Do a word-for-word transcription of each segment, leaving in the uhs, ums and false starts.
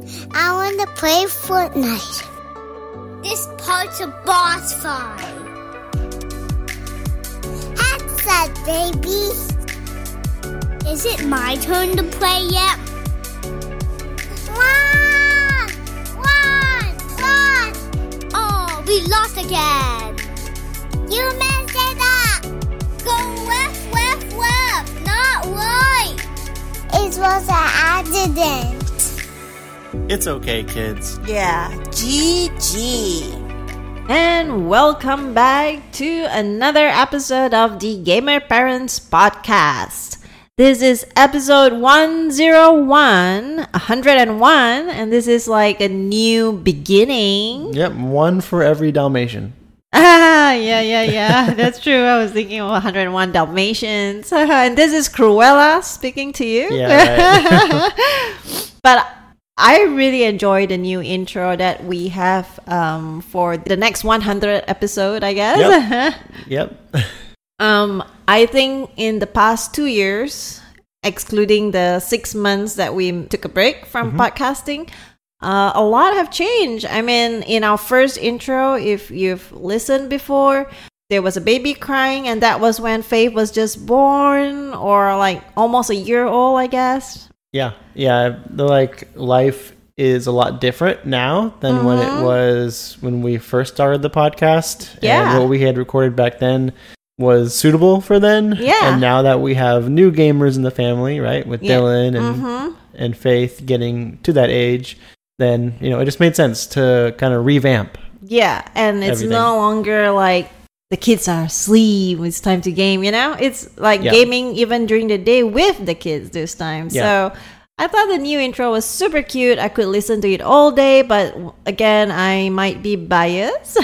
I want to play Fortnite. This part's a boss fight. Headset, baby. Is it my turn to play yet? Run! Run! Run! Oh, we lost again. You messed it up. Go left, left, left. Not right. It was an accident. It's okay, kids. Yeah, G G. And welcome back to another episode of the Gamer Parents Podcast. This is episode one oh one, one hundred one, and this is like a new beginning. Yep, one for every Dalmatian. Ah, yeah, yeah, yeah. That's true. I was thinking of one hundred one Dalmatians. And this is Cruella speaking to you. Yeah, right. But I really enjoyed the new intro that we have um, for the next one hundred episode, I guess. Yep. Yep. um, I think in the past two years, excluding the six months that we took a break from mm-hmm. podcasting, uh, a lot have changed. I mean, in our first intro, if you've listened before, there was a baby crying, and that was when Faith was just born, or like almost a year old, I guess. Yeah, yeah. The like life is a lot different now than mm-hmm. when it was when we first started the podcast. Yeah, and what we had recorded back then was suitable for then. Yeah, and now that we have new gamers in the family, right, with yeah. Dylan and mm-hmm. and Faith getting to that age, then you know it just made sense to kind of revamp. Yeah, and it's everything. No longer like the kids are asleep, it's time to game, you know? It's like yeah. gaming even during the day with the kids this time. Yeah. So I thought the new intro was super cute. I could listen to it all day, but again, I might be biased.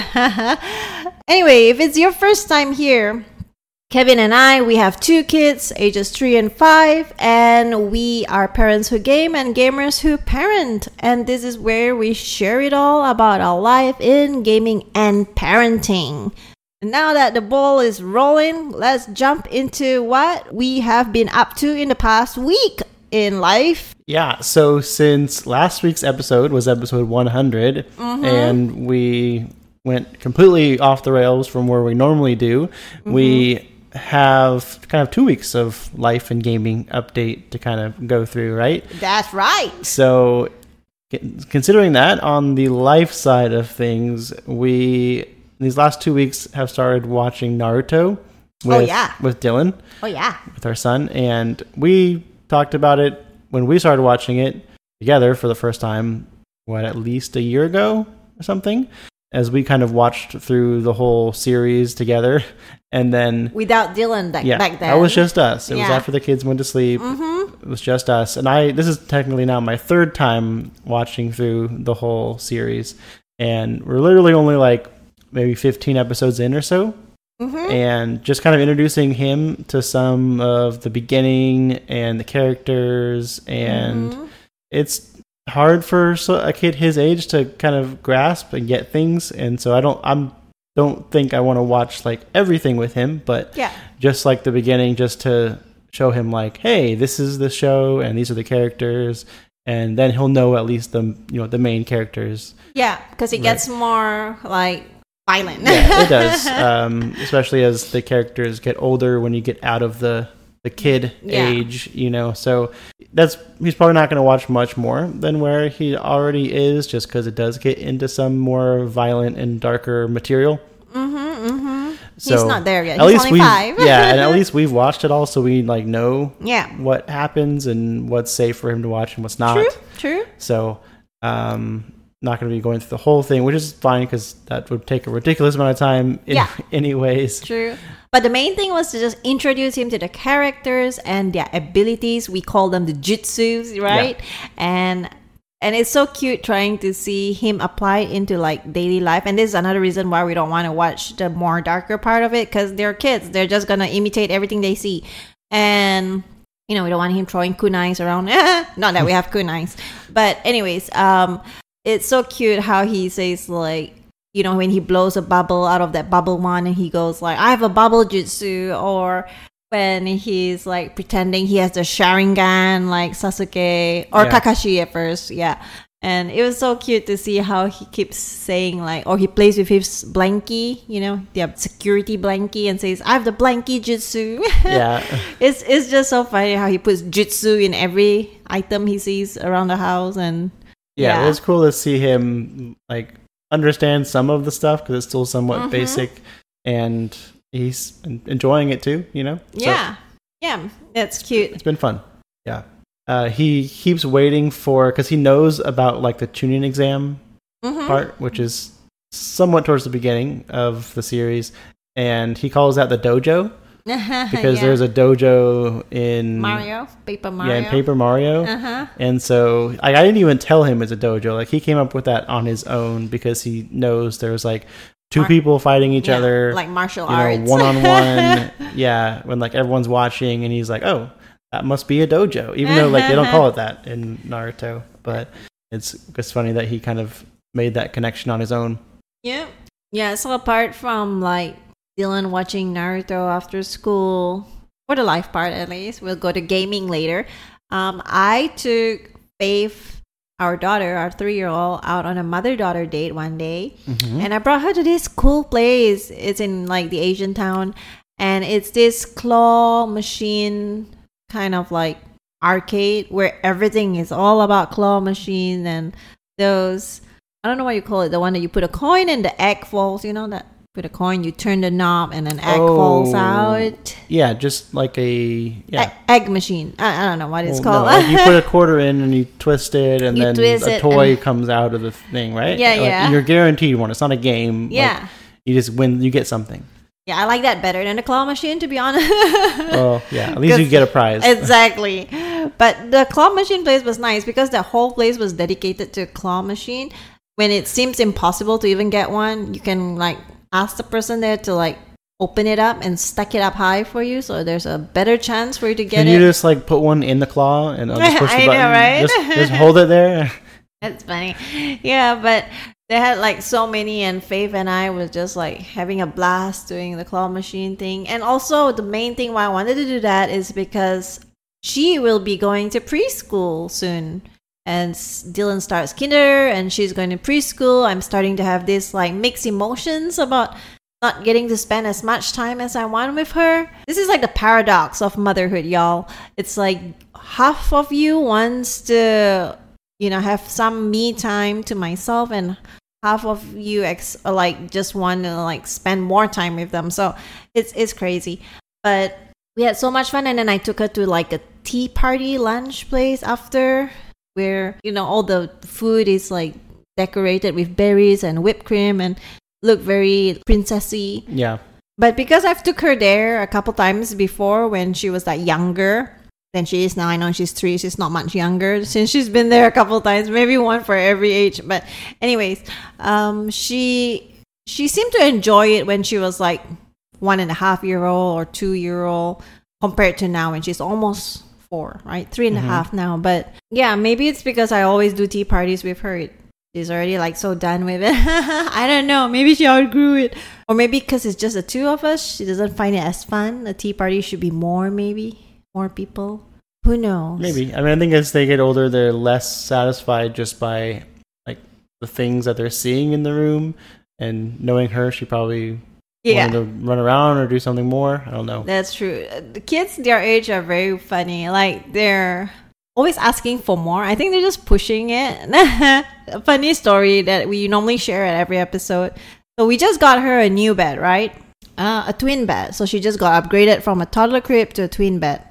Anyway, if it's your first time here, Kevin and I, we have two kids, ages three and five, and we are parents who game and gamers who parent. And this is where we share it all about our life in gaming and parenting. Now that the ball is rolling, let's jump into what we have been up to in the past week in life. Yeah, so since last week's episode was episode one hundred, mm-hmm. and we went completely off the rails from where we normally do, mm-hmm. we have kind of two weeks of life and gaming update to kind of go through, right? That's right. So considering that, on the life side of things, we... these last two weeks have started watching Naruto with, oh, yeah. with Dylan. Oh, yeah. With our son. And we talked about it when we started watching it together for the first time, what, at least a year ago or something? As we kind of watched through the whole series together. And then... without Dylan back, yeah, back then. That was just us. It yeah. was after the kids went to sleep. Mm-hmm. It was just us. And I. This is technically now my third time watching through the whole series. And we're literally only like... maybe fifteen episodes in or so, mm-hmm. and just kind of introducing him to some of the beginning and the characters, and mm-hmm. it's hard for a kid his age to kind of grasp and get things, and so I don't I'm don't think I want to watch like everything with him, but yeah. just like the beginning, just to show him like, hey, this is the show and these are the characters. And then he'll know at least the you know the main characters. Yeah, because it right. gets more like violent. Yeah, it does. Um, especially as the characters get older, when you get out of the the kid yeah. age, you know. So that's he's probably not going to watch much more than where he already is, just because it does get into some more violent and darker material. Mm-hmm. Mm-hmm. So he's not there yet. At He's least only we, five. yeah, and at least we've watched it all, so we like know yeah. what happens and what's safe for him to watch and what's not. True. True. So. Um, Not going to be going through the whole thing, which is fine because that would take a ridiculous amount of time in, yeah. anyways. True. But the main thing was to just introduce him to the characters and their abilities. We call them the jutsus, right? Yeah. And and it's so cute trying to see him apply into like daily life. And this is another reason why we don't want to watch the more darker part of it, because they're kids. They're just going to imitate everything they see. And... you know, we don't want him throwing kunais around. Not that we have kunais. But anyways, um, it's so cute how he says, like, you know, when he blows a bubble out of that bubble wand and he goes like, I have a bubble jutsu. Or when he's like pretending he has the Sharingan like Sasuke or yeah. Kakashi at first. Yeah. And it was so cute to see how he keeps saying like, or he plays with his blankie, you know, the security blankie, and says, "I have the blankie jutsu." Yeah. it's it's just so funny how he puts jutsu in every item he sees around the house, and Yeah, yeah. it was cool to see him like understand some of the stuff because it's still somewhat Mhm. basic, and he's en- enjoying it too. You know. So yeah, yeah, that's cute. it's been fun. Yeah. Uh, he keeps waiting for because he knows about like the tuning exam Mhm. part, which is somewhat towards the beginning of the series, and he calls that the dojo because Yeah. there's a dojo in Mario, Paper Mario. yeah, in Paper Mario. Uh huh. And so I, I didn't even tell him it's a dojo. Like he came up with that on his own because he knows there's like two Mar- people fighting each Yeah, other, like martial you know, arts, one on one. Yeah, when like everyone's watching, and he's like, "Oh, that must be a dojo," even though like they don't call it that in Naruto. But it's it's funny that he kind of made that connection on his own. Yeah. Yeah, so apart from like Dylan watching Naruto after school, for the life part at least, we'll go to gaming later. Um, I took Faith, our daughter, our three-year-old, out on a mother-daughter date one day. And I brought her to this cool place. It's in like the Asian town. And it's this claw machine kind of like arcade where everything is all about claw machine and those, I don't know what you call it, the one that you put a coin and the egg falls, you know, that put a coin, you turn the knob and an egg falls Oh. out. Yeah, just like a yeah. E- egg machine. I, I don't know what it's Well, called. no, like you put a quarter in and you twist it, and You then twist a it toy and- comes out of the thing, right? Yeah, Like, yeah. You're guaranteed one. It's not a game. Like, Yeah. you just win. You get something. Yeah, I like that better than the claw machine, to be honest. Well, yeah. At least you get a prize. Exactly. But the claw machine place was nice because the whole place was dedicated to a claw machine. When it seems impossible to even get one, you can like ask the person there to like open it up and stack it up high for you, so there's a better chance for you to get Can it. you just like put one in the claw and I'll just push the I know, button? right? Just, just hold it there. That's funny. Yeah, but they had like so many, and Faith and I was just like having a blast doing the claw machine thing. And also the main thing why I wanted to do that is because she will be going to preschool soon. And s- Dylan starts kinder and she's going to preschool. I'm starting to have this like mixed emotions about not getting to spend as much time as I want with her. This is like the paradox of motherhood, y'all. It's like half of you wants to, you know, have some me time to myself, and half of you ex- like just want to like spend more time with them. So it's it's crazy. But we had so much fun, and then I took her to like a tea party lunch place after, where, you know, all the food is like decorated with berries and whipped cream and look very princessy. Yeah. But because I've took her there a couple times before when she was like younger than she is now. I know she's three, she's not much younger since she's been there a couple times, maybe one for every age. But anyways, um, she she seemed to enjoy it when she was like one and a half year old or two year old compared to now when she's almost four, right? Three and a half now. But yeah, maybe it's because I always do tea parties with her. It, she's already like so done with it. I don't know. Maybe she outgrew it. Or maybe because it's just the two of us, she doesn't find it as fun. A tea party should be more, maybe. More people. Who knows? Maybe. I mean, I think as they get older, they're less satisfied just by like the things that they're seeing in the room. And knowing her, she probably Yeah. wanted to run around or do something more. I don't know. That's true. The kids their age are very funny. Like, they're always asking for more. I think they're just pushing it. A funny story that we normally share at every episode. So we just got her a new bed, right? Uh, a twin bed. So she just got upgraded from a toddler crib to a twin bed.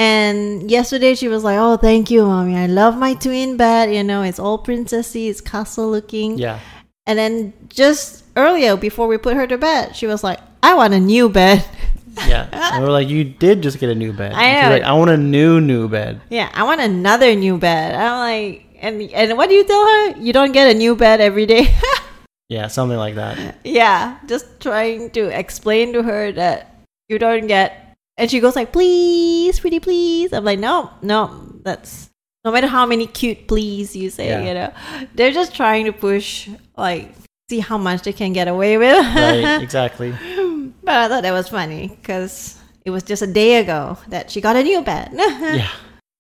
And yesterday she was like, "Oh, thank you, mommy. I love my twin bed. You know, it's all princessy. It's castle looking." Yeah. And then just earlier, before we put her to bed, she was like, "I want a new bed." Yeah. And we're like, you did just get a new bed. I And she's know. like, I want a new, new bed. Yeah, I want another new bed. I'm like, and and what do you tell her? You don't get a new bed every day. Yeah, something like that. Yeah, just trying to explain to her that you don't get. And she goes like, "Please, pretty please." I'm like, no, no, that's no matter how many cute please you say, Yeah. you know, they're just trying to push, like, see how much they can get away with. Right, exactly. But I thought that was funny because it was just a day ago that she got a new bed. Yeah.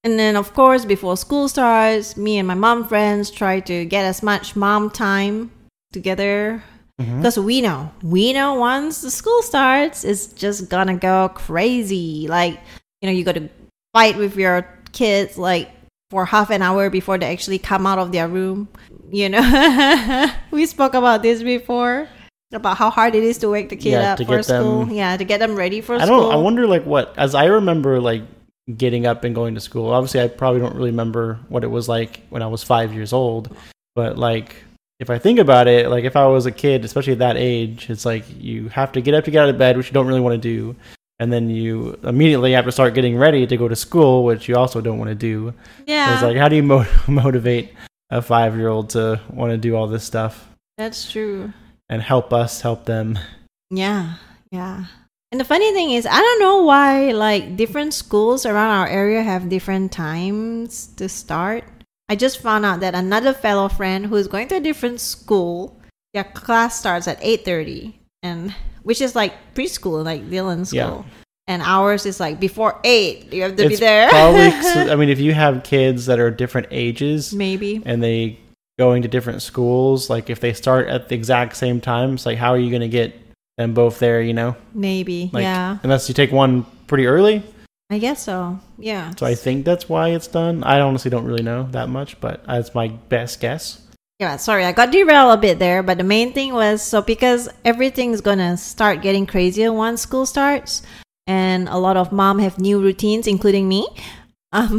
And then, of course, before school starts, me and my mom friends try to get as much mom time together. Because we know, we know once the school starts, it's just gonna go crazy. Like, you know, you got to fight with your kids like for half an hour before they actually come out of their room. You know, we spoke about this before about how hard it is to wake the kid Yeah, up to for get them- school. Yeah, to get them ready for I school. don't. I wonder, like, what as I remember, like getting up and going to school. Obviously, I probably don't really remember what it was like when I was five years old. But like, if I think about it, like if I was a kid, especially at that age, it's like you have to get up to get out of bed, which you don't really want to do, and then you immediately have to start getting ready to go to school, which you also don't want to do. Yeah, It's like, how do you mo- motivate a five-year-old to want to do all this stuff that's true. and help us help them? Yeah, yeah. And the funny thing is, I don't know why like different schools around our area have different times to start. I just found out that another fellow friend who's going to a different school, their class starts at eight thirty, and which is like preschool, like Dylan's school. Yeah. And ours is like before eight. You have to be It's there. probably. I mean, if you have kids that are different ages, Maybe. and they going to different schools, like if they start at the exact same time, it's like, how are you going to get them both there? You know, Maybe. like yeah. unless you take one pretty early. I guess so. Yeah. So I think that's why it's done. I honestly don't really know that much, but that's my best guess. Yeah, sorry, I got derailed a bit there, but the main thing was so because everything's gonna start getting crazier once school starts, and a lot of mom have new routines, including me. Um,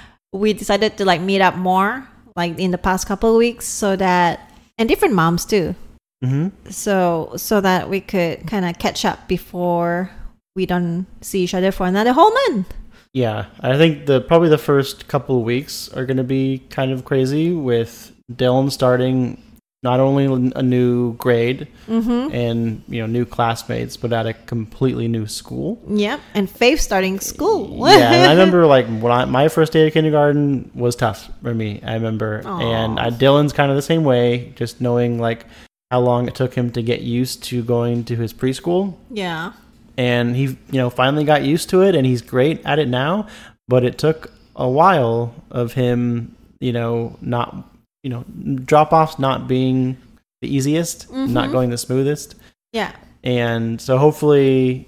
we decided to like meet up more, like in the past couple of weeks, so that and different moms too, Mm-hmm. so so that we could kind of catch up before we don't see each other for another whole month. Yeah, I think the probably the first couple of weeks are going to be kind of crazy with Dylan starting not only a new grade Mm-hmm. and you know new classmates, but at a completely new school. Yep, and Faith starting school. Yeah, and I remember like when I, my first day of kindergarten was tough for me. I remember, Aw. and I, Dylan's kind of the same way. Just knowing like how long it took him to get used to going to his preschool, Yeah. and he you know finally got used to it, and he's great at it now. But it took a while of him, you know, not you know drop offs not being the easiest, not Mhm. going the smoothest. Yeah. And so hopefully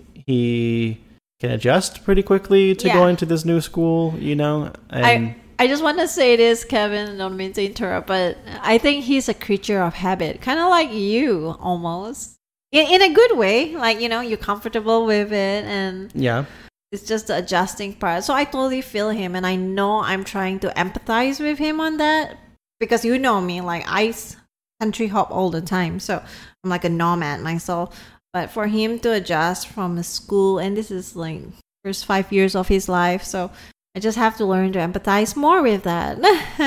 he can adjust pretty quickly to Yeah. going to this new school, you know. And I I just want to say this, Kevin. Don't mean to interrupt, but I think he's a creature of habit, kind of like you, almost in in a good way. Like you know, you're comfortable with it, and yeah, it's just the adjusting part. So I totally feel him, and I know I'm trying to empathize with him on that because you know me, like I s- country hop all the time, so I'm like a nomad myself. But for him to adjust from a school, and this is like first five years of his life, so I just have to learn to empathize more with that.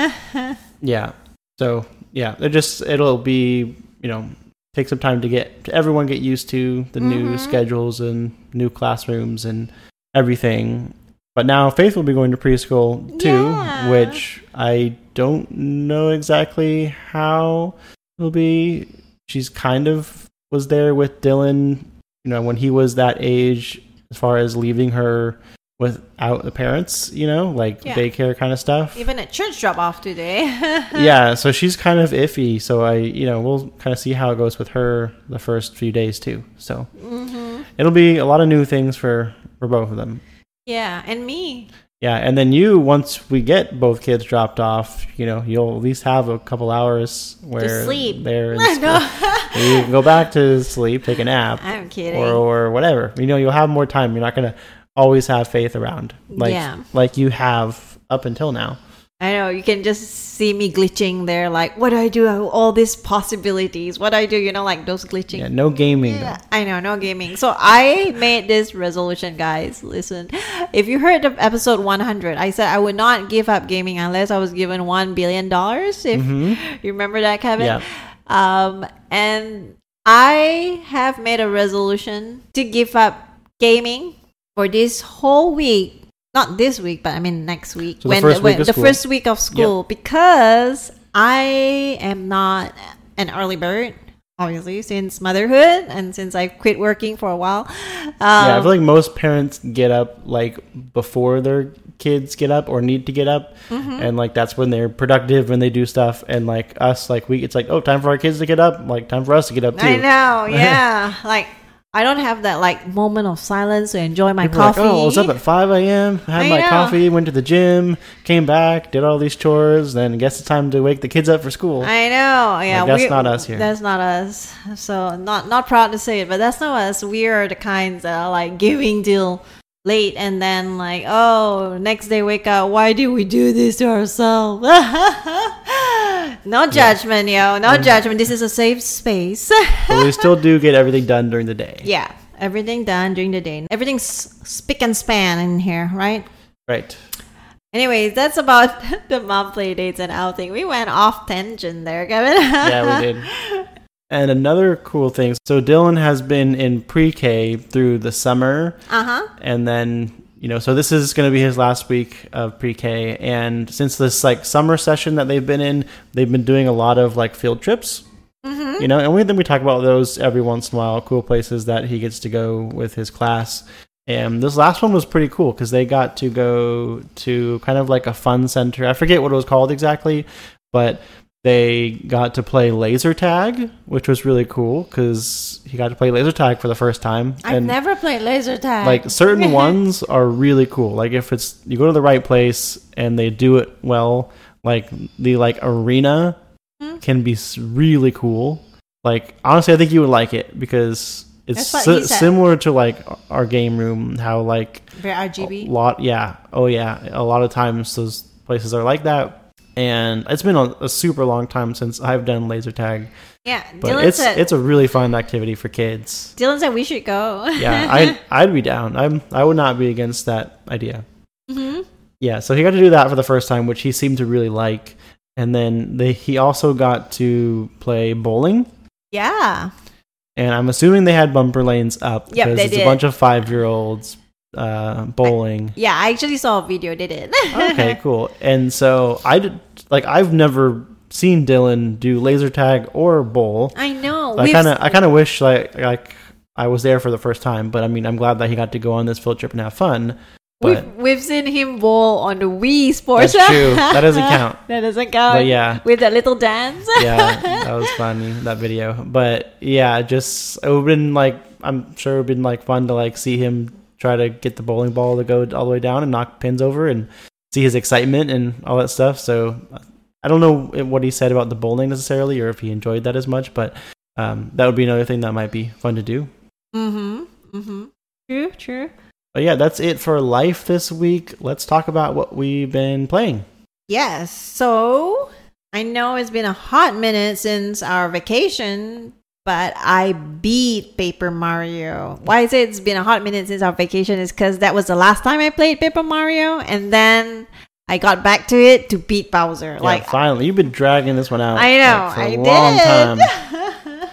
yeah. So yeah, it just it'll be you know take some time to get to everyone get used to the new Mhm. schedules and new classrooms and everything. But now Faith will be going to preschool too, Yeah. which I don't know exactly how it'll be. She's kind of was there with Dylan, you know, when he was that age, as far as leaving her without the parents, you know, like Yeah. daycare kind of stuff. Even at church drop off today. Yeah, so she's kind of iffy. So I, you know, we'll kind of see how it goes with her the first few days too. So hmm it'll be a lot of new things for for both of them. Yeah, and me. Yeah, and then you, once we get both kids dropped off, you know, you'll at least have a couple hours where sleep. they're in No. school. You can go back to sleep, take a nap, I'm kidding. or or whatever. You know, you'll have more time. You're not gonna always have Faith around, like Yeah. like you have up until now. I know, you can just see me glitching there, like, what do I do? All these possibilities. What do I do? You know, like those glitching. Yeah, no gaming. Yeah, I know, no gaming. So I made this resolution, guys. Listen, if you heard of episode one hundred, I said I would not give up gaming unless I was given one billion dollars. If Mhm. you remember that, Kevin. Yeah. Um, and I have made a resolution to give up gaming for this whole week. Not this week, but I mean next week. So the first week of the school. first week of school, because I am not an early bird, obviously, since motherhood and since I quit working for a while. Um, Yeah, I feel like most parents get up like before their kids get up or need to get up, Mm-hmm. and like that's when they're productive and they do stuff. And like us, like we, it's like, oh, time for our kids to get up. Like time for us to get up too. I know, yeah. Like I don't have that like moment of silence to enjoy my People are like, coffee. oh, I was up at five a.m., had I my know. coffee, went to the gym, came back, did all these chores, then I guess it's time to wake the kids up for school. I know, yeah. Like, that's we- not us here. That's not us. So not not proud to say it, but that's not us. We are the kinds that are like giving till late, and then like, oh, next day wake up. Why do we do this to ourselves? No judgment, yo. No judgment. This is a safe space. But we still do get everything done during the day. Yeah, everything done during the day. Everything's spick and span in here, right? Right. Anyways, that's about the mom play dates and outing. We went off tangent there, Kevin. Yeah, we did. And another cool thing. So Dylan has been in pre-K through the summer. Uh-huh. And then, you know, so this is going to be his last week of pre-K. And since this like summer session that they've been in, they've been doing a lot of like field trips. Mm-hmm. You know, and we then we talk about those every once in a while, cool places that he gets to go with his class. And this last one was pretty cool because they got to go to kind of like a fun center. I forget what it was called exactly, but they got to play laser tag, which was really cool because he got to play laser tag for the first time. I've and never played laser tag. like certain ones are really cool. Like if it's you go to the right place and they do it well, like the like arena Hmm? can be s- really cool. Like honestly, I think you would like it because it's That's what he si- said. similar to like our game room. How like Very R G B. a lot, yeah, oh yeah, a lot of times those places are like that. And it's been a, a super long time since I've done laser tag, Yeah, but Dylan it's said. it's a really fun activity for kids. Dylan said we should go. Yeah, I I'd be down. I'm I would not be against that idea. hmm Yeah, so he got to do that for the first time, which he seemed to really like. And then they, he also got to play bowling. Yeah. And I'm assuming they had bumper lanes up Yep, because they it's did. a bunch of five-year-olds uh, bowling. Yeah, I actually saw a video. They did. Okay, cool. And so I did like I've never seen Dylan do laser tag or bowl. I know. I We've- kind of I kind of wish like like I was there for the first time, but I mean I'm glad that he got to go on this field trip and have fun. But We've, we've seen him bowl on the Wii Sports. that's true. That doesn't count. That doesn't count. But yeah. With that little dance. Yeah, that was funny, that video. But yeah, just it would have been like I'm sure it would have been like fun to like see him try to get the bowling ball to go all the way down and knock pins over and see his excitement and all that stuff. So I don't know what he said about the bowling necessarily or if he enjoyed that as much, but um, that would be another thing that might be fun to do. Mm-hmm. Mm-hmm. True, true. But yeah, that's it for life this week. Let's talk about what we've been playing. Yes. So I know it's been a hot minute since our vacation, but I beat Paper Mario. Why I say it's been a hot minute since our vacation is because that was the last time I played Paper Mario, and then I got back to it to beat Bowser. Yeah, like finally, you've been dragging this one out. I know, like, for a I long did. time.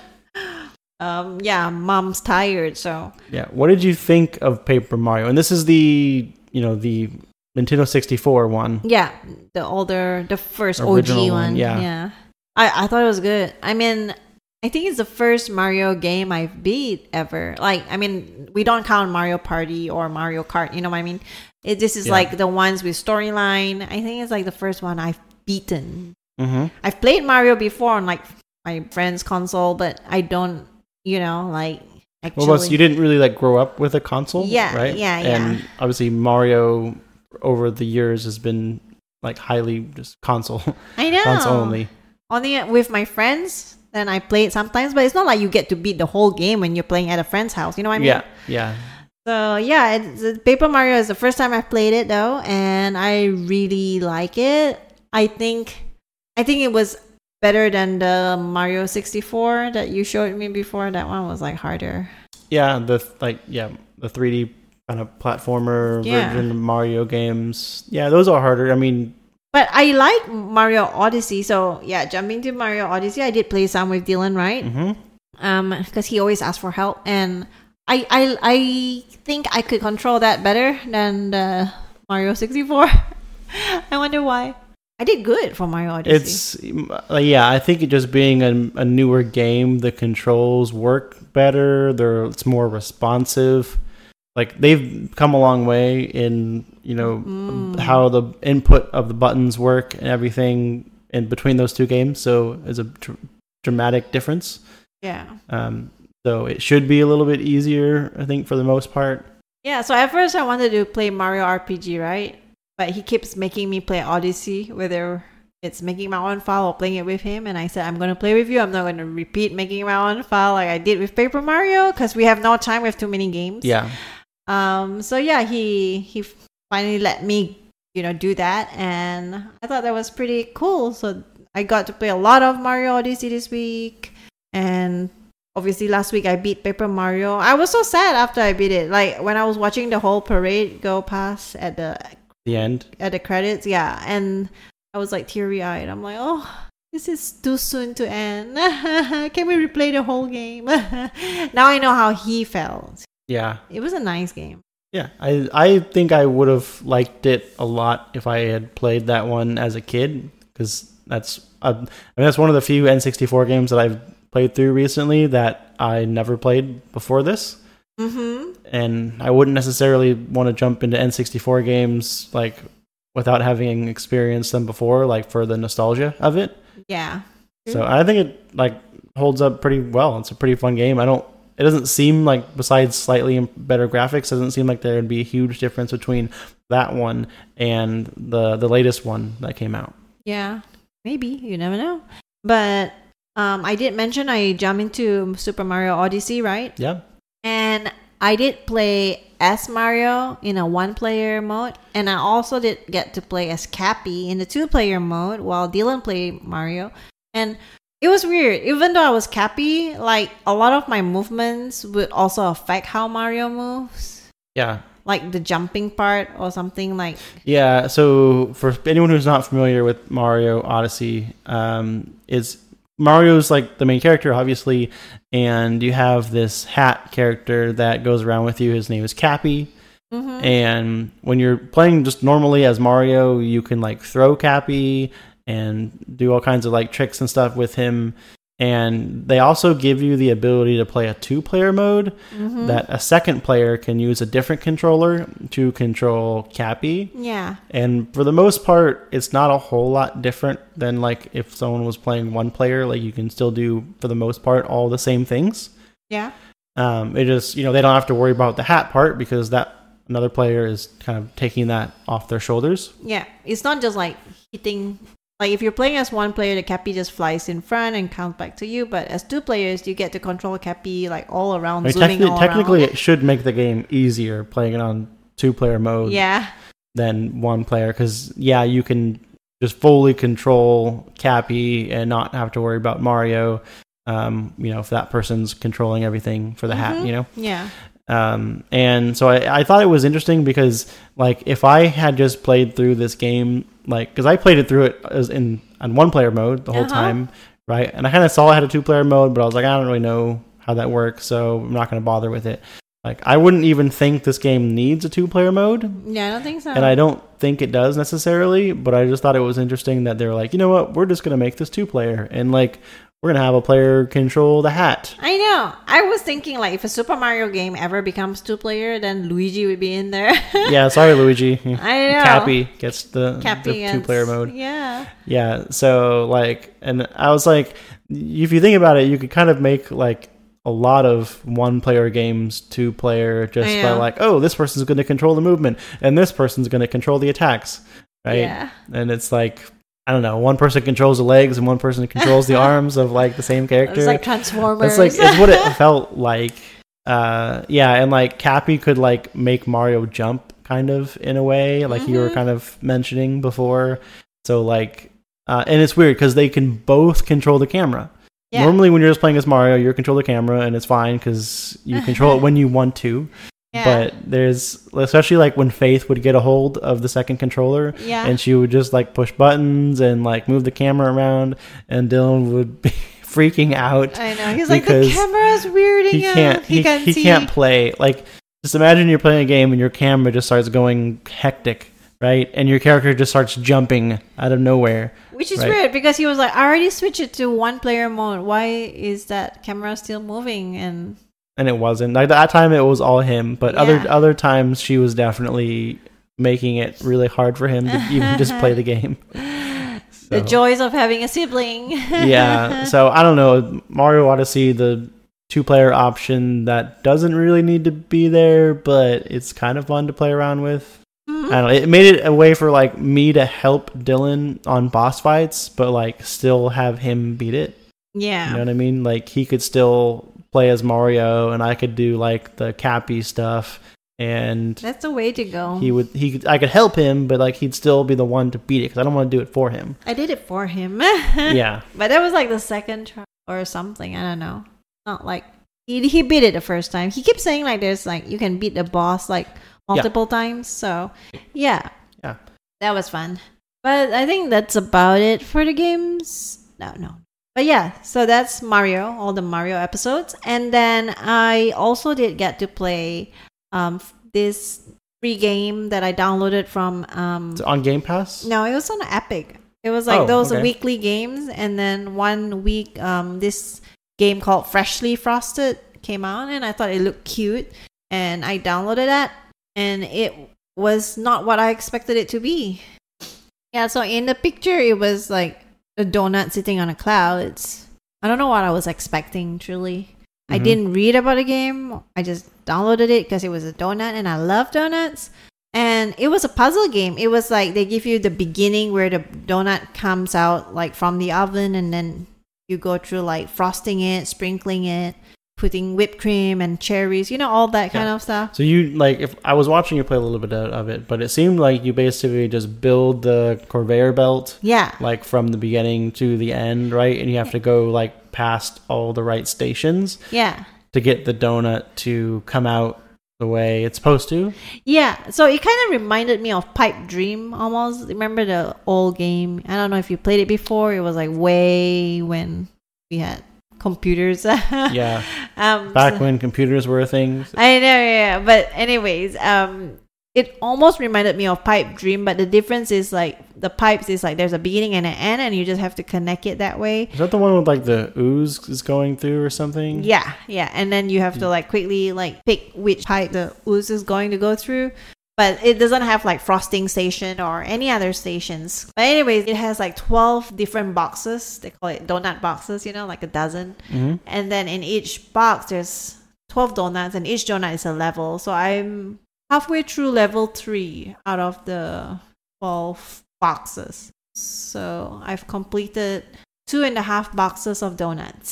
um, yeah, mom's tired, so Yeah. What did you think of Paper Mario? And this is the, you know, the Nintendo sixty-four one. yeah, the older, the first Original O G one, one. yeah. yeah. I I thought it was good. I mean, I think it's the first Mario game I've beat ever. Like, I mean, we don't count Mario Party or Mario Kart. You know what I mean? It, this is Yeah. like the ones with storyline. I think it's like the first one I've beaten. Mm-hmm. I've played Mario before on like my friend's console, but I don't, you know, like actually. Well, plus you didn't really like grow up with a console, Yeah, right? yeah, And yeah. obviously Mario over the years has been like highly just console, I know. console only. Only with my friends, then I play it sometimes, but it's not like you get to beat the whole game when you're playing at a friend's house. You know what I mean? Yeah, yeah. So yeah, it's, it's- Paper Mario is the first time I've played it though, and I really like it. I think, I think it was better than the Mario sixty-four that you showed me before. That one was like harder. Yeah, the like yeah, the three D kind of platformer Yeah. version of Mario games. Yeah, those are harder. I mean, But I like Mario Odyssey, so yeah, jumping to Mario Odyssey, I did play some with Dylan, right? mhm. Um, because he always asks for help, and I, I, I think I could control that better than the Mario sixty-four. I wonder why. I did good for Mario Odyssey. It's uh, yeah, I think it just being a, a newer game, the controls work better. They're it's more responsive. Like they've come a long way in you know, Mm. how the input of the buttons work and everything in between those two games. So it's a dr- dramatic difference. Yeah. Um, so it should be a little bit easier, I think, for the most part. Yeah, so at first I wanted to play Mario R P G, right? But he keeps making me play Odyssey, whether it's making my own file or playing it with him. And I said, I'm going to play with you. I'm not going to repeat making my own file like I did with Paper Mario because we have no time. We have too many games. Yeah. Um. So yeah, he he finally let me, you know, do that. And I thought that was pretty cool. So I got to play a lot of Mario Odyssey this week. And obviously last week I beat Paper Mario. I was so sad after I beat it. Like when I was watching the whole parade go past at the The end. at the credits, yeah, and I was like teary eyed. I'm like, oh, this is too soon to end. Can we replay the whole game? Now I know how he felt. Yeah. It was a nice game. Yeah. I I think I would have liked it a lot if I had played that one as a kid, because that's uh, I mean that's one of the few N sixty-four games that I've played through recently that I never played before this. Mm-hmm. And I wouldn't necessarily want to jump into N sixty-four games like without having experienced them before, like for the nostalgia of it. Yeah. So I think it like holds up pretty well. It's a pretty fun game. I don't. It doesn't seem like, besides slightly better graphics, it doesn't seem like there would be a huge difference between that one and the the latest one that came out. Yeah. Maybe. You never know. But um, I did mention I jumped into Super Mario Odyssey, right? Yeah. And I did play as Mario in a one-player mode, and I also did get to play as Cappy in the two-player mode while Dylan played Mario. And it was weird. Even though I was Cappy, like a lot of my movements would also affect how Mario moves, Yeah. like the jumping part or something like. Yeah. So for anyone who's not familiar with Mario Odyssey, um, is Mario's like the main character, obviously, and you have this hat character that goes around with you. His name is Cappy. Mm-hmm. And when you're playing just normally as Mario, you can like throw Cappy and do all kinds of like tricks and stuff with him. And they also give you the ability to play a two-player mode Mm-hmm. that a second player can use a different controller to control Cappy. Yeah. And for the most part, it's not a whole lot different than like if someone was playing one player. Like you can still do, for the most part, all the same things. Yeah. Um, it just, you know, they don't have to worry about the hat part because that another player is kind of taking that off their shoulders. Yeah. It's not just like hitting. Like if you're playing as one player, the Cappy just flies in front and counts back to you. But as two players, you get to control Cappy like all around, I mean, zooming technically, all technically around. it should make the game easier playing it on two-player mode Yeah. than one player because, yeah, you can just fully control Cappy and not have to worry about Mario, um, you know, if that person's controlling everything for the hat, Mhm. you know? Yeah. Um, and so I, I thought it was interesting because, like, if I had just played through this game, like, because I played it through it as in on one player mode the whole Uh-huh. time, right? And I kind of saw I had a two player mode, but I was like, I don't really know how that works, so I'm not going to bother with it. Like, I wouldn't even think this game needs a two player mode, Yeah, I don't think so. and I don't think it does necessarily, but I just thought it was interesting that they were like, you know what, we're just going to make this two player, and like, we're going to have a player control the hat. I know. I was thinking like if a Super Mario game ever becomes two player, then Luigi would be in there. Yeah, sorry, Luigi. I know. Cappy gets the, Cappy the gets- two-player mode. Yeah. Yeah, so like, and I was like, if you think about it, you could kind of make like a lot of one-player games two-player just I by know. like, oh, this person's going to control the movement, and this person's going to control the attacks, right? Yeah. And it's like, I don't know, one person controls the legs and one person controls the arms of like the same character. It's like Transformers. It's like it's what it felt like. Uh, yeah, and like Cappy could like make Mario jump kind of in a way, like you were Mhm. kind of mentioning before. So like, uh, and it's weird because they can both control the camera. Yeah. Normally, when you're just playing as Mario, you control the camera, and it's fine because you control it when you want to. Yeah. But there's, especially like when Faith would get a hold of the second controller, Yeah. and she would just like push buttons and like move the camera around, and Dylan would be freaking out. I know. He's like, the because camera's weirding He out. can't. He, can't he see. can't play. Like, just imagine you're playing a game and your camera just starts going hectic, right? And your character just starts jumping out of nowhere. Which is right? weird because he was like, I already switched it to one player mode. Why is that camera still moving? And And it wasn't like that time. It was all him, but other Yeah. other times she was definitely making it really hard for him to even just play the game. The So, joys of having a sibling. yeah. So I don't know. Mario Odyssey, the two-player option that doesn't really need to be there, but it's kind of fun to play around with. Mhm. I don't know. It made it a way for like me to help Dylan on boss fights, but like still have him beat it. Yeah. You know what I mean? Like he could still play as Mario, and I could do like the Cappy stuff, and That's the way to go. he would he could, I could help him, but like he'd still be the one to beat it because I don't want to do it for him. I did it for him. Yeah, But that was like the second try or something. I don't know. Not like he he beat it the first time. He keeps saying like there's like you can beat the boss like multiple times. So yeah. Yeah. That was fun. But I think that's about it for the games. No, no. But yeah, so that's Mario, all the Mario episodes. And then I also did get to play um this free game that I downloaded from um It's on Game Pass. no, it was on Epic. It was like Oh, those okay. weekly games, and then one week, um, this game called Freshly Frosted came out, and I thought it looked cute, and I downloaded that, and it was not what I expected it to be. Yeah, so in the picture, it was like a donut sitting on a cloud. It's I don't know what I was expecting. Truly, I Mhm. didn't read about the game. I just downloaded it because it was a donut, and I love donuts. And it was a puzzle game. It was like they give you the beginning where the donut comes out like from the oven, and then you go through like frosting it, sprinkling it, putting whipped cream and cherries, you know, all that kind Yeah. of stuff. So you like if I was watching you play a little bit of it, but it seemed like you basically just build the conveyor belt Yeah. like from the beginning to the end, right? And you have to go like past all the right stations Yeah. to get the donut to come out the way it's supposed to. Yeah. So it kind of reminded me of Pipe Dream almost. Remember the old game? I don't know if you played it before. It was like way when we had computers. Yeah. Um, Back so- when computers were a thing. I know, yeah. But anyways, um, it almost reminded me of Pipe Dream, but the difference is like the pipes is like there's a beginning and an end, and you just have to connect it that way. Is that the one with like the ooze is going through or something? Yeah, yeah, and then you have to like quickly like pick which pipe the ooze is going to go through. But it doesn't have like frosting station or any other stations. But anyways, it has like twelve different boxes. They call it donut boxes, you know, like a dozen. Mm-hmm. And then in each box, there's twelve donuts, and each donut is a level. So I'm halfway through level three out of the twelve boxes. So I've completed two and a half boxes of donuts.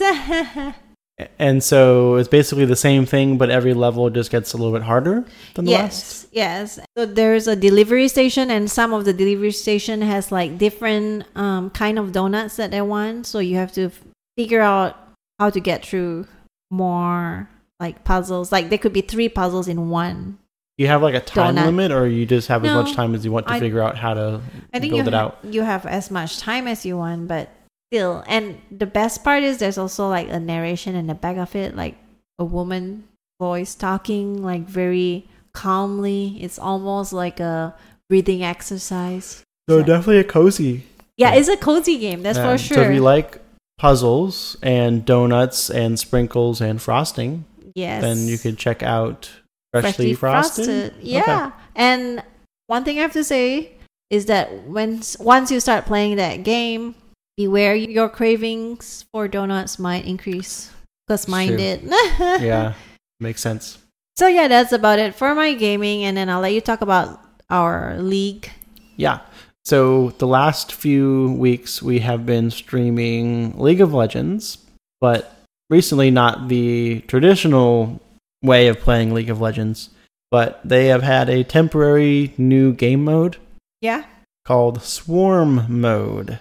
And so it's basically the same thing, but every level just gets a little bit harder than the last. Yes, yes. So there's a delivery station, and some of the delivery station has like different um, kind of donuts that they want. So you have to f- figure out how to get through more like puzzles. Like there could be three puzzles in one. You have like a time Donut. limit, or you just have No, as much time as you want to I- figure out how to I think build you it ha- out. you have as much time as you want, but still. And the best part is there's also like a narration in the back of it, like a woman voice talking like very calmly. It's almost like a breathing exercise. So So- definitely a cozy. Yeah, Yeah. it's a cozy game. That's Yeah. for sure. So if you like puzzles and donuts and sprinkles and frosting, yes, then you could check out Freshly, Frosted. Yeah, and one thing I have to say is that when once you start playing that game, beware your cravings for donuts might increase. Because mine True. did. Okay. Yeah, makes sense. So yeah, that's about it for my gaming, and then I'll let you talk about our league. Yeah. So the last few weeks we have been streaming League of Legends, but recently not the traditional way of playing League of Legends, but they have had a temporary new game mode Yeah. called Swarm Mode.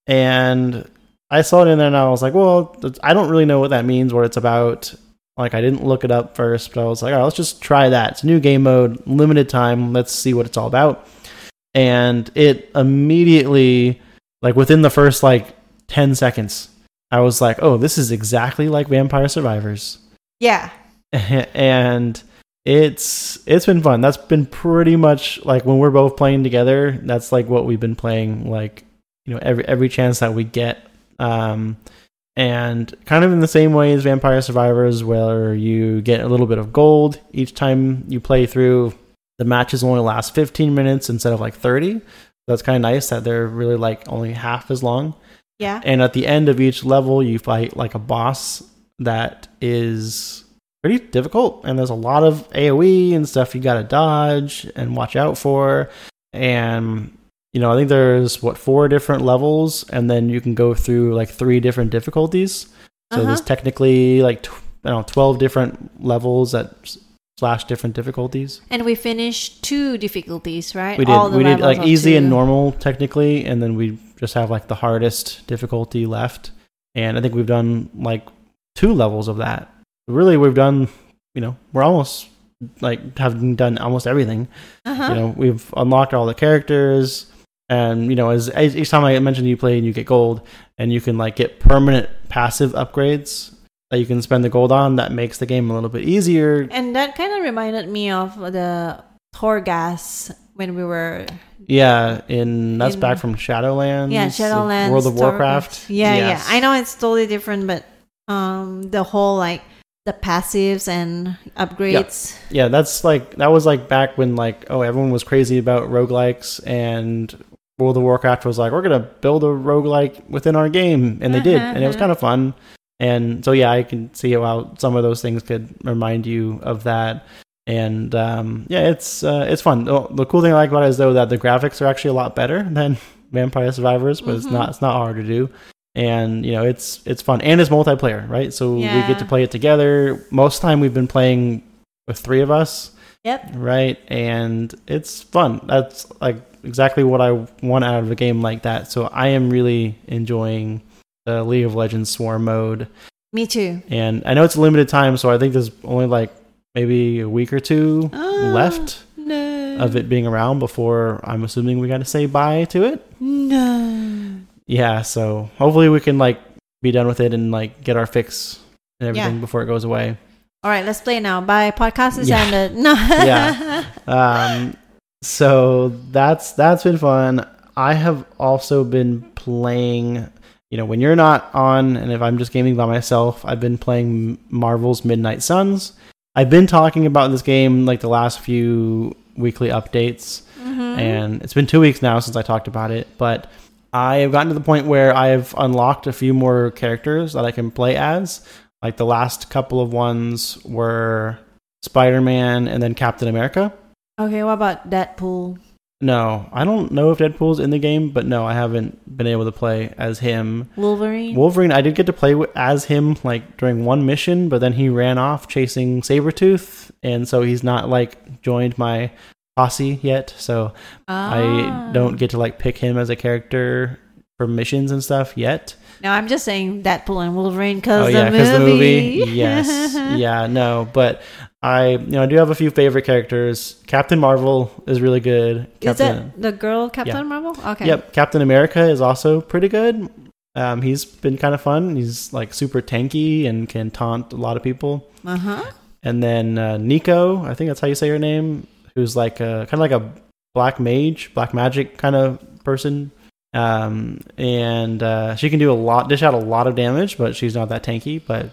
And I saw it in there and I was like, well, that's- I don't really know what that means, what it's about. Like, I didn't look it up first, but I was like, all right, let's just try that. It's a new game mode, limited time. Let's see what it's all about. And it immediately, like within the first like ten seconds, I was like, oh, this is exactly like Vampire Survivors. Yeah. And it's it's been fun. That's been pretty much like when we're both playing together, that's like what we've been playing, like, you know, every every chance that we get. Um and kind of in the same way as Vampire Survivors, where you get a little bit of gold each time you play through. the matches only last fifteen minutes instead of like thirty. That's kind of nice that they're really like only half as long. Yeah. And at the end of each level, you fight like a boss that is pretty difficult. And there's a lot of AoE and stuff you got to dodge and watch out for. And, you know, I think there's, what, four different levels. And then you can go through like three different difficulties. So Uh-huh. there's technically like, tw- I don't know, twelve different levels that s- slash different difficulties. And we finished two difficulties, right? We did. All the We did levels like of easy two. and normal technically, and then we just have like the hardest difficulty left. And I think we've done like two levels of that. Really, we've done. You know, we're almost like having done almost everything. Uh-huh. You know, we've unlocked all the characters, and you know, as, as each time I mentioned you play and you get gold, and you can like get permanent passive upgrades that you can spend the gold on. That makes the game a little bit easier. And that kind of reminded me of the Torghast when we were Yeah, in that's In- back from Shadowlands. yeah the Shadowlands, World of Torghast. Warcraft. Yeah, Yes. yeah. I know it's totally different, but um, the whole like the passives and upgrades. Yeah, that's like that was like back when like oh everyone was crazy about roguelikes, and World of Warcraft was like we're gonna build a roguelike within our game, and they did, and it was Uh-huh. kind of fun. And so yeah, I can see how some of those things could remind you of that. And um, yeah, it's uh, it's fun. The, the cool thing I like about it is though that the graphics are actually a lot better than Vampire Survivors, but it's Mhm. not it's not hard to do. And you know it's it's fun, and it's multiplayer, right? So we Yeah. get to play it together. Most of the time we've been playing with three of us, Yep. right? And it's fun. That's like exactly what I want out of a game like that. So I am really enjoying the League of Legends Swarm mode. Me too. And I know it's a limited time, so I think there's only like maybe a week or two Ah, left No. of it being around before I'm assuming we got to say bye to it. No. Yeah, so hopefully we can like be done with it and like get our fix and everything Yeah. before it goes away. All right, let's play now. Bye. Podcast is Yeah. ended. No. Yeah. Um, so that's that's been fun. I have also been playing. You know, when you're not on, and if I'm just gaming by myself, I've been playing Marvel's Midnight Suns. I've been talking about this game like the last few weekly updates, Mhm. and it's been two weeks now since I talked about it. But I have gotten to the point where I've unlocked a few more characters that I can play as. Like the last couple of ones were Spider-Man and then Captain America. Okay, what about Deadpool? No, I don't know if Deadpool's in the game, but no, I haven't been able to play as him. Wolverine? Wolverine, I did get to play wi- as him like during one mission, but then he ran off chasing Sabretooth, and so he's not like joined my posse yet. So Ah. I don't get to like pick him as a character for missions and stuff yet. No, I'm just saying Deadpool and Wolverine because Oh the, yeah, because the movie. movie. Yes, yeah, no, but I, you know, I do have a few favorite characters. Captain Marvel is really good. Is Captain, that the girl Captain Yeah. Marvel? Okay. Yep, Captain America is also pretty good. Um, he's been kind of fun. He's like super tanky and can taunt a lot of people. Uh huh. And then uh, Nico, I think that's how you say her name, who's like a kind of like a black mage, black magic kind of person. Um, and uh, she can do a lot, dish out a lot of damage, but she's not that tanky. But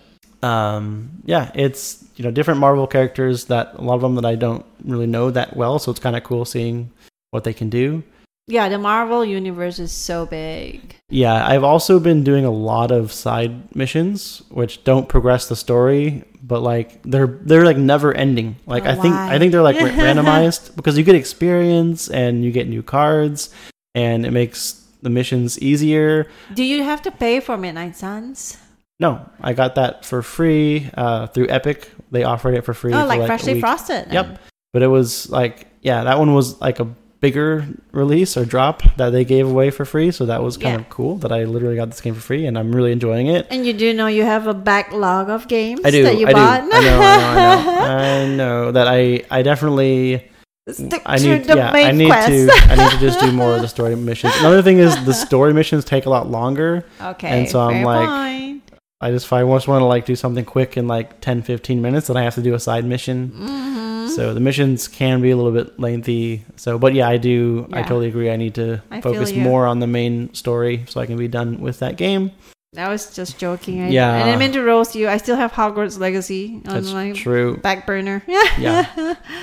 um, yeah, it's you know different Marvel characters that a lot of them that I don't really know that well, so it's kind of cool seeing what they can do. Yeah, the Marvel universe is so big. Yeah, I've also been doing a lot of side missions which don't progress the story, but like they're they're like never ending. Like Oh, I think why? I think they're like ra- randomized because you get experience and you get new cards and it makes the missions easier. Do you have to pay for Midnight Suns? No, I got that for free uh, through Epic. They offered it for free. Oh, for like, like a freshly week. frosted. Yep. But it was like yeah, that one was like a bigger release or drop that they gave away for free, so that was kind Yeah. of cool that I literally got this game for free and I'm really enjoying it. And you do know you have a backlog of games I do. that you I bought? do. I know. I know. I know. I know that I. I definitely. Stick I to need. the Yeah. main I need quest. to. I need to just do more of the story missions. Another thing is the story missions take a lot longer. Okay. And so I'm fair like- point. I just if I just want to like do something quick in like ten, fifteen minutes, then I have to do a side mission. Mhm. So the missions can be a little bit lengthy. So, but yeah, I do. I Yeah. totally agree. I need to I feel focus you. more on the main story so I can be done with that game. I was just joking. I, Yeah. And I meant to roast you. I still have Hogwarts Legacy on That's my true. back burner. Yeah.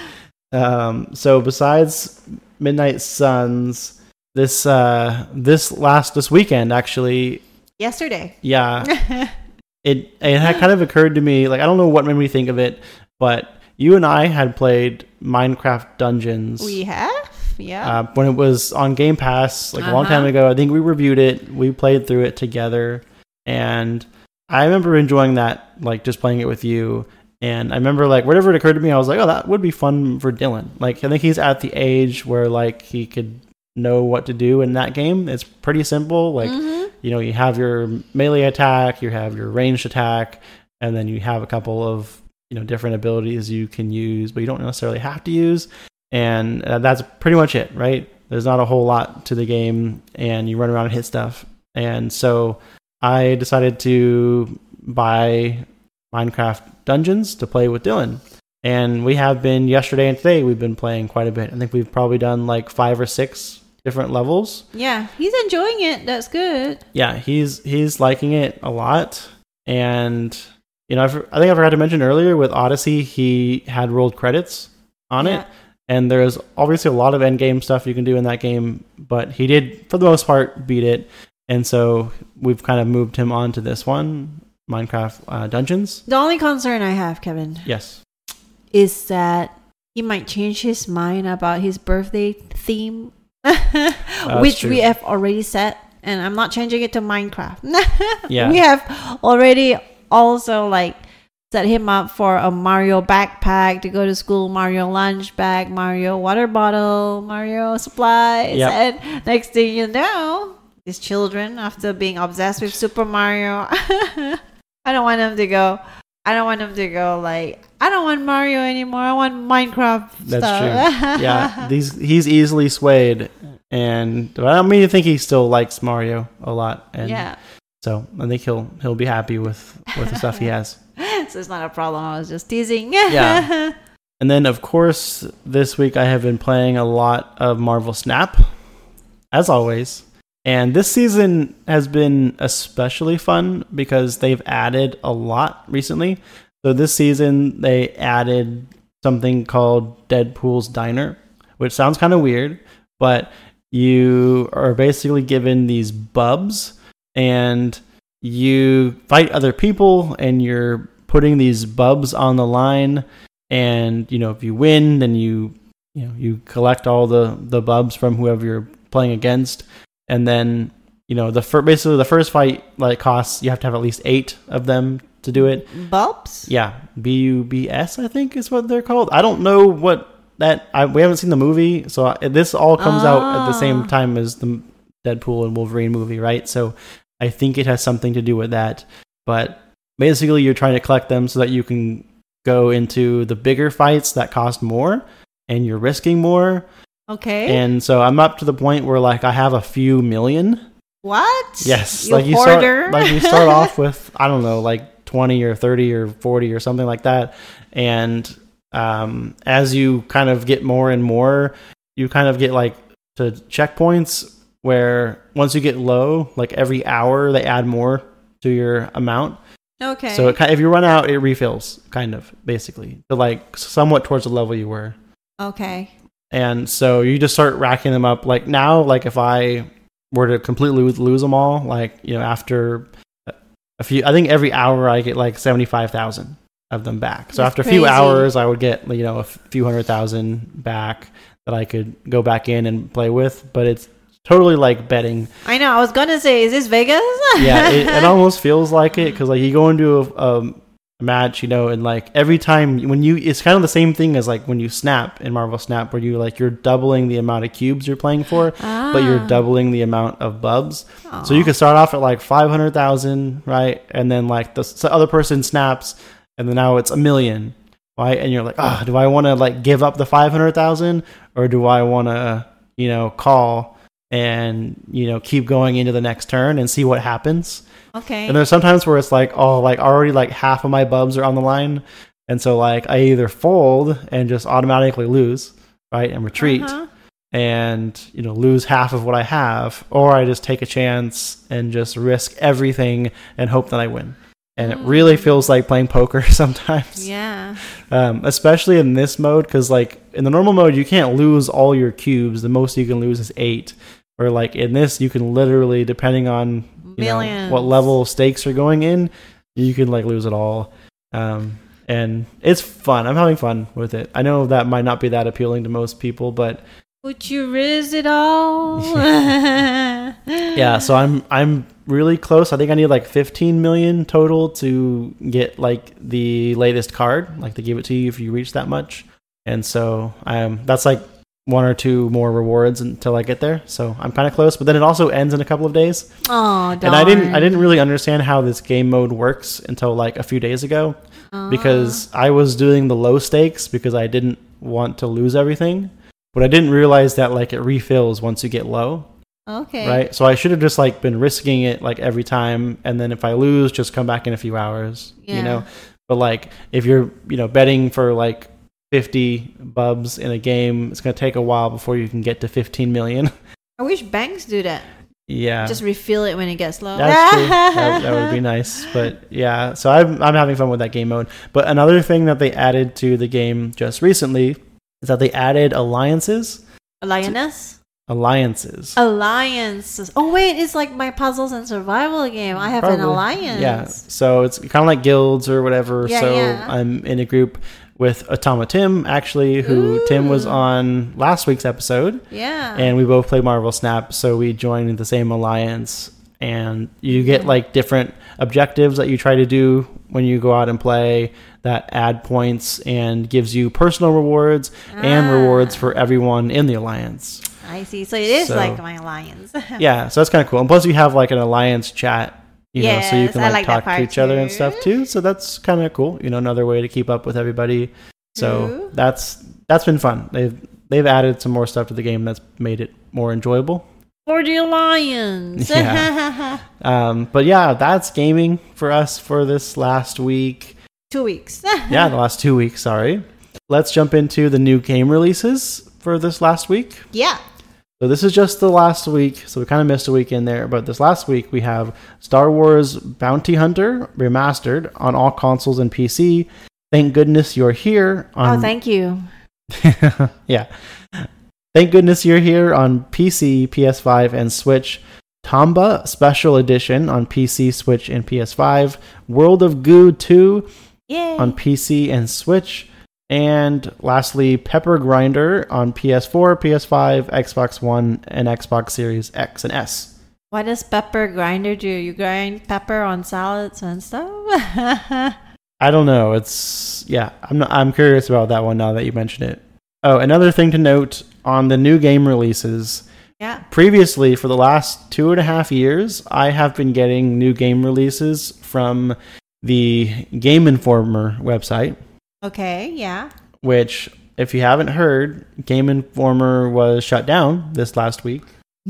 Um, so besides Midnight Suns, this uh, this last this weekend actually, Yesterday. yeah, it it had kind of occurred to me, like I don't know what made me think of it, but you and I had played Minecraft Dungeons. We have? Yeah. Uh, when it was on Game Pass, like a long Uh-huh. time ago. I think we reviewed it. We played through it together, and I remember enjoying that, like just playing it with you. And I remember, like, whatever it occurred to me, I was like, "Oh, that would be fun for Dylan." Like, I think he's at the age where like he could know what to do in that game. It's pretty simple. Like, Mhm. you know, you have your melee attack, you have your ranged attack, and then you have a couple of you know different abilities you can use, but you don't necessarily have to use. And uh, that's pretty much it, right? There's not a whole lot to the game, and you run around and hit stuff. And so I decided to buy Minecraft Dungeons to play with Dylan. And we have been, yesterday and today, we've been playing quite a bit. I think we've probably done like five or six different levels. Yeah, he's enjoying it. That's good. Yeah, he's he's liking it a lot. And, you know, I've, I think I forgot to mention earlier with Odyssey, he had rolled credits on Yeah. it. And there's obviously a lot of end game stuff you can do in that game, but he did, for the most part, beat it. And so we've kind of moved him on to this one, Minecraft uh, Dungeons. The only concern I have, Kevin, Yes. is that he might change his mind about his birthday theme, which true. we have already set. And I'm not changing it to Minecraft. Yeah. We have already also like set him up for a Mario backpack to go to school, Mario lunch bag, Mario water bottle, Mario supplies. Yep. And next thing you know, these children, after being obsessed with Super Mario, I don't want them to go, I don't want them to go like, I don't want Mario anymore. I want Minecraft That's stuff. true. Yeah, these he's easily swayed. And I mean, I think he still likes Mario a lot. And Yeah. so I think he'll he'll be happy with, with the stuff he has. So it's not a problem. I was just teasing. Yeah. And then, of course, this week I have been playing a lot of Marvel Snap, as always. And this season has been especially fun because they've added a lot recently. So this season, they added something called Deadpool's Diner, which sounds kind of weird, but you are basically given these bubs, and you fight other people, and you're putting these bubs on the line, and you know if you win, then you you know you collect all the the bubs from whoever you're playing against, and then you know the fir- basically the first fight like costs you have to have at least eight of them to do it. Bulbs? Yeah, B U B S I think is what they're called. I don't know what that I, we haven't seen the movie, so I, this all comes out at the same Ah. time as the Deadpool and Wolverine movie, right? So I think it has something to do with that. But basically, you're trying to collect them so that you can go into the bigger fights that cost more, and you're risking more. Okay. And so I'm up to the point where like I have a few million. What? Yes, You like you hoarder. start like you start off with I don't know like twenty or thirty or forty or something like that, and um, as you kind of get more and more, you kind of get like to checkpoints where once you get low, like every hour they add more to your amount. Okay. So it, ki- if you run out, it refills, kind of basically, to like somewhat towards the level you were. okay. And so you just start racking them up. Like now, like if I were to completely lose, lose them all, like, you know, after a few, I think every hour I get like seventy-five thousand of them back. So That's after a few crazy. hours, I would get, you know, a few hundred thousand back that I could go back in and play with. But it's totally like betting. I know. I was gonna say, is this Vegas? Yeah, it, it almost feels like it because like you go into a, a match, you know, and like every time when you, it's kind of the same thing as like when you snap in Marvel Snap, where you like you're doubling the amount of cubes you're playing for, Ah. but you're doubling the amount of bubs. Aw. So you could start off at like five hundred thousand, right, and then like the s- other person snaps, and then now it's a million, right, and you're like, ah, do I want to like give up the five hundred thousand, or do I want to, you know, call and you know keep going into the next turn and see what happens. Okay. And there's sometimes where it's like, oh, like already like half of my bubs are on the line. And so like I either fold and just automatically lose, right, and retreat Uh-huh. and, you know, lose half of what I have, or I just take a chance and just risk everything and hope that I win. and it really feels like playing poker sometimes. Yeah. Um, especially in this mode, because like in the normal mode, you can't lose all your cubes. The most you can lose is eight. Or like in this, you can literally, depending on you know, what level of stakes are going in, you can like lose it all. Um, and it's fun. I'm having fun with it. I know that might not be that appealing to most people, but would you risk it all? yeah, so I'm I'm really close. I think I need like fifteen million total to get like the latest card. Like they give it to you if you reach that much. And so um that's like one or two more rewards until I get there. So I'm kind of close, but then it also ends in a couple of days. Oh, darn. And I didn't I didn't really understand how this game mode works until like a few days ago. Uh. Because I was doing the low stakes because I didn't want to lose everything. But I didn't realize that like it refills once you get low. Okay. Right? So I should have just like been risking it like every time, and then if I lose, just come back in a few hours. Yeah. You know? But like if you're, you know, betting for like fifty bubs in a game, it's gonna take a while before you can get to fifteen million. I wish banks do that. Yeah. Just refill it when it gets low. That's true. that, that would be nice. But yeah, so I'm I'm having fun with that game mode. But another thing that they added to the game just recently is that they added alliances. Alliance? Alliances. Alliances. Oh wait, it's like my puzzles and survival game. I have Probably. an alliance. Yeah. So it's kind of like guilds or whatever. Yeah, so yeah. I'm in a group with Atama Tim, actually, who Ooh. Tim was on last week's episode. Yeah. And we both play Marvel Snap, so we joined the same alliance. And you get like different objectives that you try to do when you go out and play that add points and gives you personal rewards ah. and rewards for everyone in the alliance. I see. So it is so, like my alliance. yeah, so that's kind of cool. And plus you have like an alliance chat. You yes, know, so you can like, like talk to each too. other and stuff too. So that's kind of cool. You know, another way to keep up with everybody. So Ooh. that's that's been fun. They've they've added some more stuff to the game that's made it more enjoyable. For the alliance. Yeah. um, but yeah, that's gaming for us for this last week. Two weeks. yeah, the last two weeks. Sorry. Let's jump into the new game releases for this last week. Yeah. So this is just the last week, so we kind of missed a week in there. But this last week, we have Star Wars Bounty Hunter Remastered on all consoles and P C. Thank goodness you're here. On... Oh, thank you. yeah. Thank goodness you're here on P C, P S five, and Switch. Tomba Special Edition on P C, Switch, and P S five. World of Goo two Yay. on P C and Switch. And lastly, Pepper Grinder on P S four, P S five, Xbox One, and Xbox Series X and S. What does Pepper Grinder do? You grind pepper on salads and stuff? I don't know. It's yeah. I'm not, I'm curious about that one now that you mention it. Oh, another thing to note on the new game releases. Yeah. Previously, for the last two and a half years, I have been getting new game releases from the Game Informer website. Okay, yeah. Which, if you haven't heard, Game Informer was shut down this last week.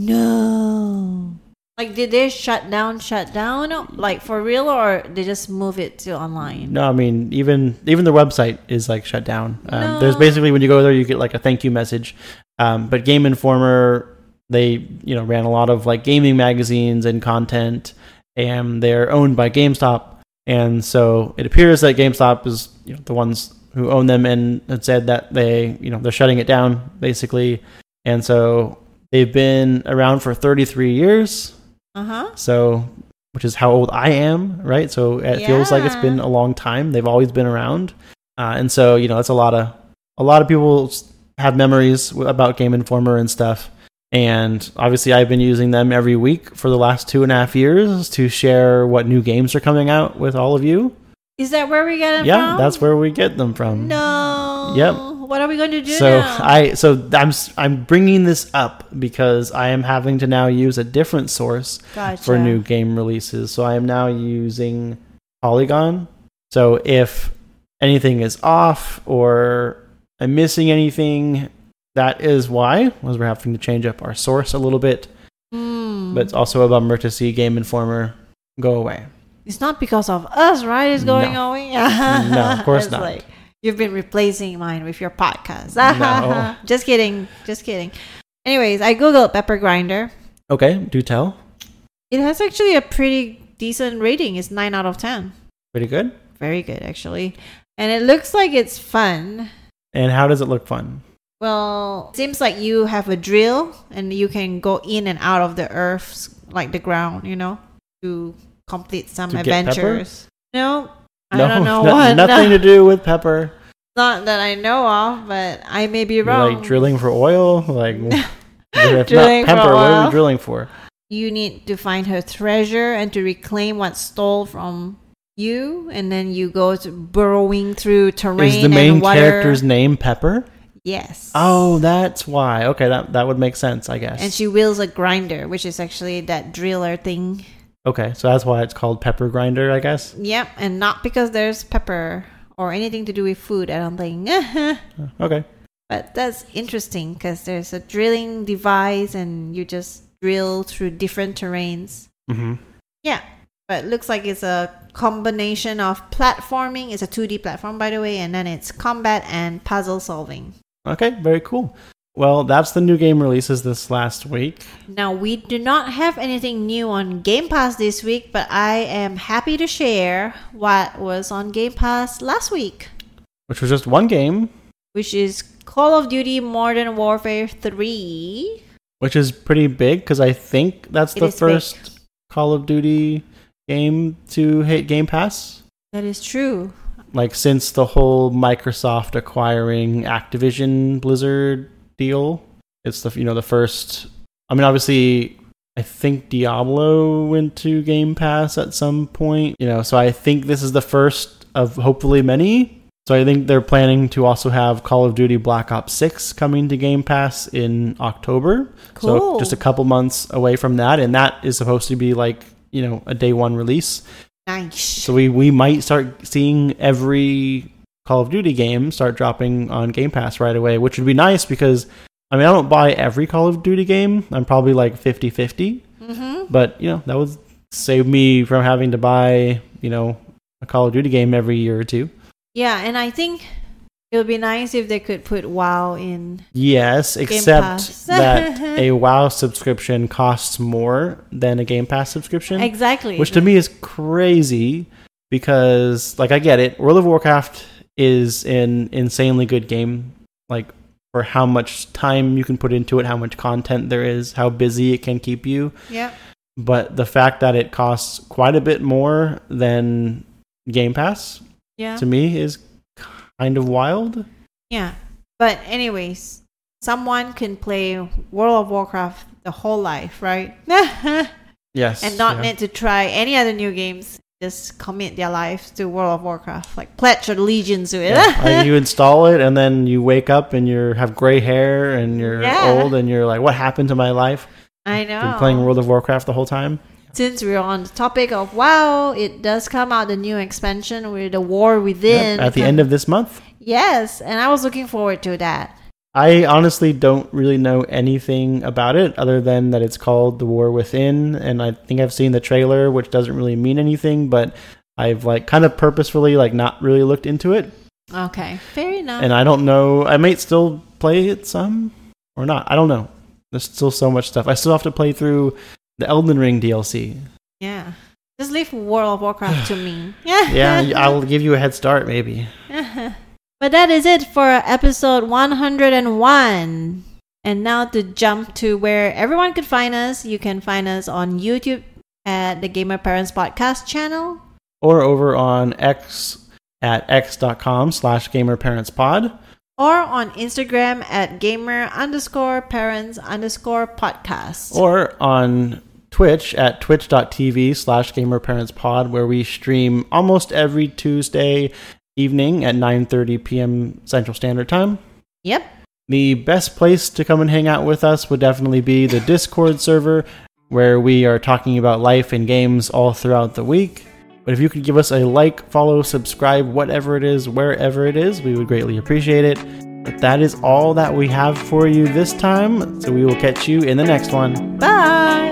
No. Like, did they shut down, shut down? Like, for real, or they just move it to online? No, I mean, even even the website is, like, shut down. Um, no. There's basically, when you go there, you get, like, a thank you message. Um, but Game Informer, they, you know, ran a lot of, like, gaming magazines and content, and they're owned by GameStop. And so it appears that GameStop is, you know, the ones who own them and had said that they, you know, they're shutting it down basically. And so they've been around for thirty-three years. Uh-huh. So, which is how old I am, right? So it yeah. feels like it's been a long time. They've always been around. Uh, and so, you know, that's a lot of, a lot of people have memories about Game Informer and stuff. And obviously I've been using them every week for the last two and a half years to share what new games are coming out with all of you. Is that where we get them yeah, from? Yeah, that's where we get them from. No. Yep. What are we going to do so now? I so I'm I'm bringing this up because I am having to now use a different source gotcha. for new game releases. So I am now using Polygon. So if anything is off or I'm missing anything, that is why, was we're having to change up our source a little bit. Mm. But it's also a bummer to see Game Informer go away. It's not because of us, right? It's going no. away. No, of course it's not. Like, you've been replacing mine with your podcast. No. Just kidding. Just kidding. Anyways, I googled Pepper Grinder. Okay, do tell. It has actually a pretty decent rating. It's nine out of ten. Pretty good. Very good, actually. And it looks like it's fun. And how does it look fun? Well, it seems like you have a drill and you can go in and out of the earth, like the ground, you know, to complete some To get adventures. No, I no, don't know no- what. nothing no. to do with Pepper. Not that I know of, but I may be You're wrong. like drilling for oil? Like, if Drilling not for Pepper, what are oil. we drilling for? You need to find her treasure and to reclaim what's stole from you, and then you go to burrowing through terrain. Is the main and water. character's name Pepper? Yes. Oh, that's why. Okay, that that would make sense, I guess. And she wields a grinder, which is actually that driller thing. Okay, so that's why it's called Pepper Grinder, I guess. Yep, and not because there's pepper or anything to do with food, I don't think. Okay. But that's interesting because there's a drilling device and you just drill through different terrains. Mm-hmm. Yeah, but it looks like it's a combination of platforming. It's a two D platform, by the way, and then it's combat and puzzle solving. Okay, very cool. Well, that's the new game releases this last week. Now, we do not have anything new on Game Pass this week, but I am happy to share what was on Game Pass last week, Which was just one game, which is Call of Duty Modern Warfare three. which is pretty big because I think that's It the is first big. Call of Duty game to hit Game Pass. That is true. Like since the whole Microsoft acquiring Activision Blizzard deal. It's the you know the first. I mean, obviously, I think Diablo went to Game Pass at some point. You know, so I think this is the first of hopefully many. So I think they're planning to also have Call of Duty Black Ops six coming to Game Pass in October. Cool. So just a couple months away from that, and that is supposed to be like you know a day one release. Nice. So we, we might start seeing every Call of Duty game start dropping on Game Pass right away, which would be nice because, I mean, I don't buy every Call of Duty game. I'm probably like fifty-fifty. Mm-hmm. But, you know, that would save me from having to buy, you know, a Call of Duty game every year or two. Yeah, and I think it would be nice if they could put WoW in. Yes, Pass. except that a WoW subscription costs more than a Game Pass subscription. Exactly. Which to me is crazy because, like, I get it. World of Warcraft is an insanely good game, like, for how much time you can put into it, how much content there is, how busy it can keep you. Yeah. But the fact that it costs quite a bit more than Game Pass, Yeah. to me, is kind of wild. Yeah. But anyways, someone can play World of Warcraft the whole life, right? Yes. And not yeah. need to try any other new games. Just commit their lives to World of Warcraft, like pledge allegiance to it. Yeah, like you install it and then you wake up and you have gray hair and you're Yeah. old and you're like, what happened to my life? I know. Been playing World of Warcraft the whole time. Since we're on the topic of WoW, it does come out the new expansion with the War Within. Yep, at the end of this month. Yes, and I was looking forward to that. I honestly don't really know anything about it other than that it's called The War Within, and I think I've seen the trailer, which doesn't really mean anything, but I've like kind of purposefully like not really looked into it. Okay, fair enough. And I don't know, I might still play it some or not. I don't know. There's still so much stuff. I still have to play through the Elden Ring D L C. Yeah. Just leave World of Warcraft to me. Yeah, I'll give you a head start maybe. But that is it for episode one hundred one. And now to jump to where everyone could find us. You can find us on YouTube at the Gamer Parents Podcast channel. Or over on X at x.com slash gamerparentspod. Or on Instagram at gamer underscore parents underscore podcast. Or on Twitch at twitch.tv slash gamerparentspod, where we stream almost every Tuesday evening at nine thirty p.m. Central Standard Time. Yep. The best place to come and hang out with us would definitely be the Discord server, where we are talking about life and games all throughout the week. But if you could give us a like, follow, subscribe, whatever it is, wherever it is, we would greatly appreciate it. But that is all that we have for you this time, so we will catch you in the next one. Bye.